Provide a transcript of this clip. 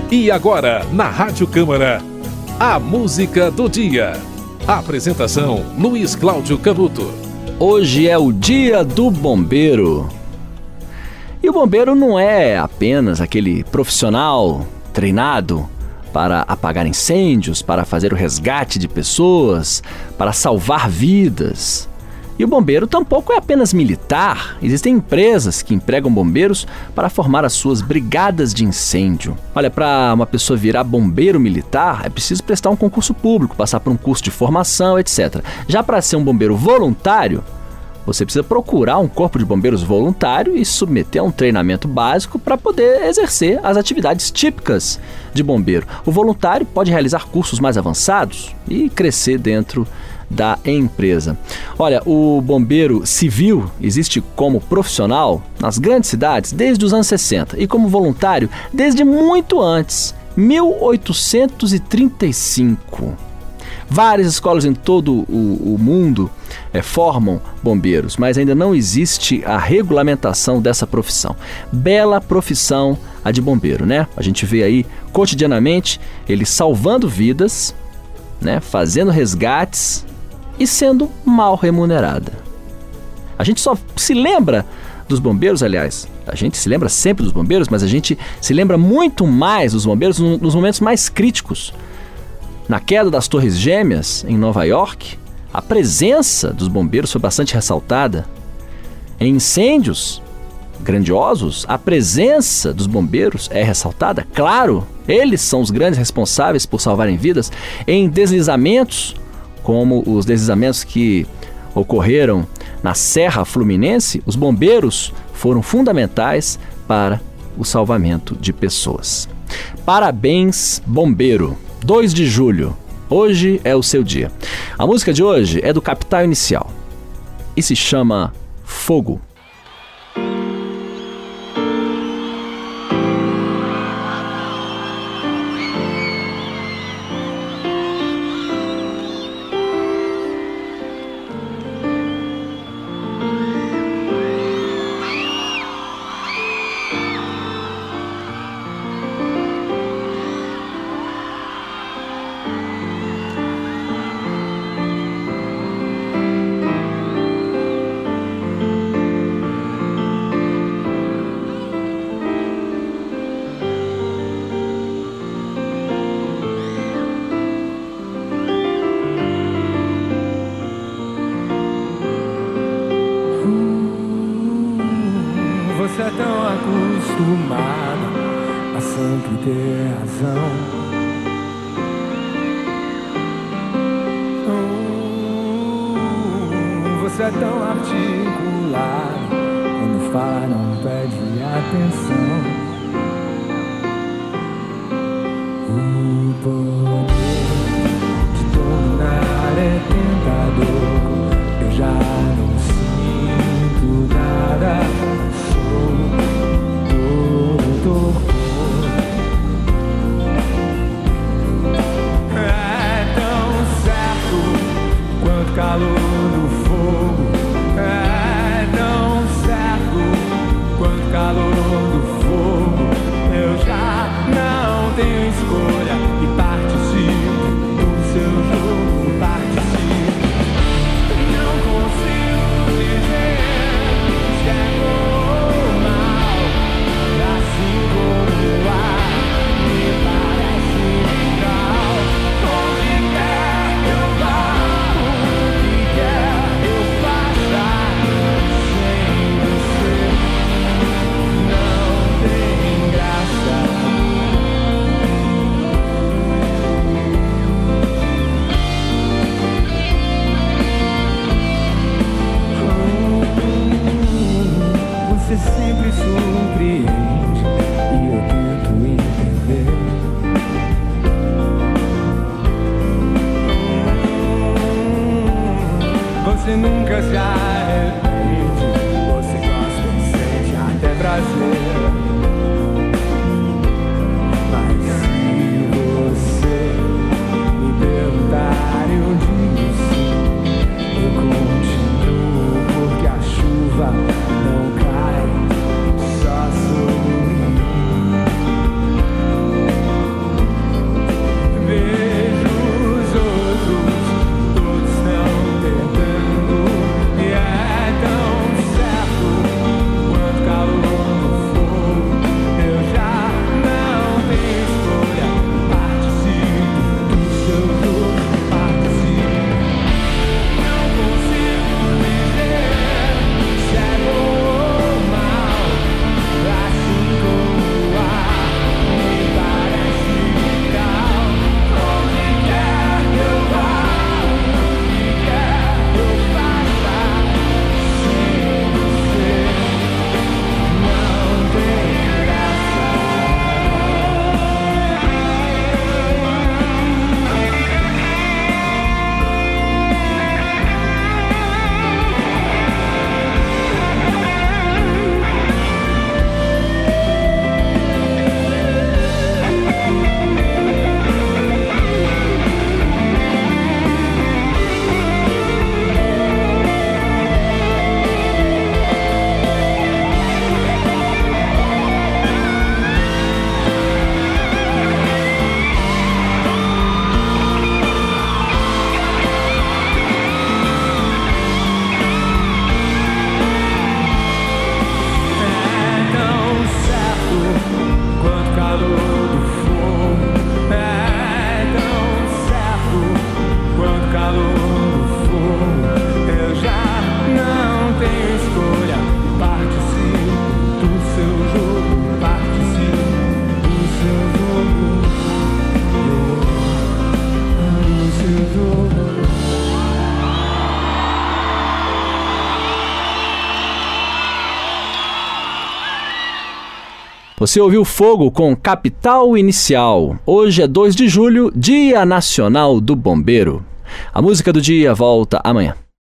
E agora, na Rádio Câmara, a música do dia. Apresentação, Luiz Cláudio Canuto. Hoje é o Dia do Bombeiro. E o bombeiro não é apenas aquele profissional treinado para apagar incêndios, para fazer o resgate de pessoas, para salvar vidas. E o bombeiro tampouco é apenas militar. Existem empresas que empregam bombeiros para formar as suas brigadas de incêndio. Olha, para uma pessoa virar bombeiro militar, é preciso prestar um concurso público, passar por um curso de formação, etc. Já para ser um bombeiro voluntário, você precisa procurar um corpo de bombeiros voluntário e submeter a um treinamento básico para poder exercer as atividades típicas de bombeiro. O voluntário pode realizar cursos mais avançados e crescer dentro da empresa. Olha, o bombeiro civil existe como profissional nas grandes cidades desde os anos 60 e como voluntário desde muito antes, 1835. Várias escolas em todo o mundo formam bombeiros, mas ainda não existe a regulamentação dessa profissão. Bela profissão a de bombeiro, né? A gente vê aí cotidianamente ele salvando vidas, né? Fazendo resgates e sendo mal remunerada. A gente só se lembra dos bombeiros, aliás, a gente se lembra sempre dos bombeiros, mas a gente se lembra muito mais dos bombeiros nos momentos mais críticos. Na queda das Torres Gêmeas, em Nova York, a presença dos bombeiros foi bastante ressaltada. Em incêndios grandiosos, a presença dos bombeiros é ressaltada. Claro, eles são os grandes responsáveis por salvarem vidas. Em deslizamentos, como os deslizamentos que ocorreram na Serra Fluminense, os bombeiros foram fundamentais para o salvamento de pessoas. Parabéns, bombeiro! 2 de julho, hoje é o seu dia. A música de hoje é do Capital Inicial e se chama Fogo. Você é tão acostumado a sempre ter razão. Você é tão articulado, quando fala não pede atenção. O poder de dominar é tentador. Eu já não sinto nada. É tão certo quanto calor do fogo. É tão certo quanto calor do fogo. Eu já não tenho escolha e participo do seu jogo. Participo. Não consigo dizer se é bom ou mal. Assim como o ar me parece legal. Onde quer que eu vá, o que quer eu faça, sem você não tem graça. Você sempre surpreende e eu tento entender. Você nunca se arrepende. Você gosta e sente até prazer. Mas se você me perguntar, eu digo sim. Eu continuo porque a chuva não cai. Você ouviu Fogo com Capital Inicial. Hoje é 2 de julho, Dia Nacional do Bombeiro. A música do dia volta amanhã.